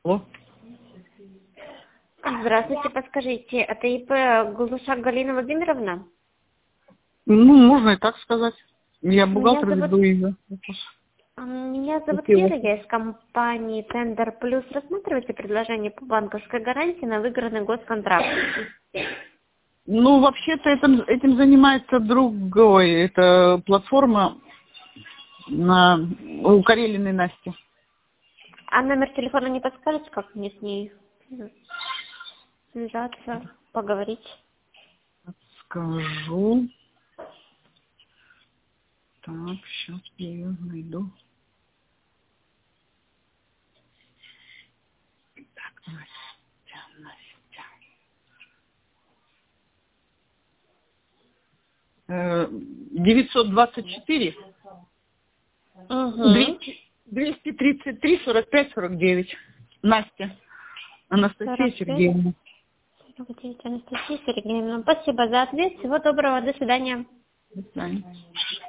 О. Здравствуйте, подскажите, это ИП Глушак Галина Владимировна? Ну, можно и так сказать. Я бухгалтер Меня веду ее. зовут Вера, я из компании Тендер Плюс. Рассматриваете предложение по банковской гарантии на выигранный госконтракт? Ну, вообще-то этим занимается другой. Это платформа у Карелиной Насти. А номер телефона не подскажете, как мне с ней связаться, поговорить? Скажу. Так, сейчас я ее найду. Так, Настя. 924 Угу. 233 45 49. Настя. Анастасия 45. Сергеевна. 49, Анастасия Сергеевна. Спасибо за ответ. Всего доброго. До свидания. До свидания.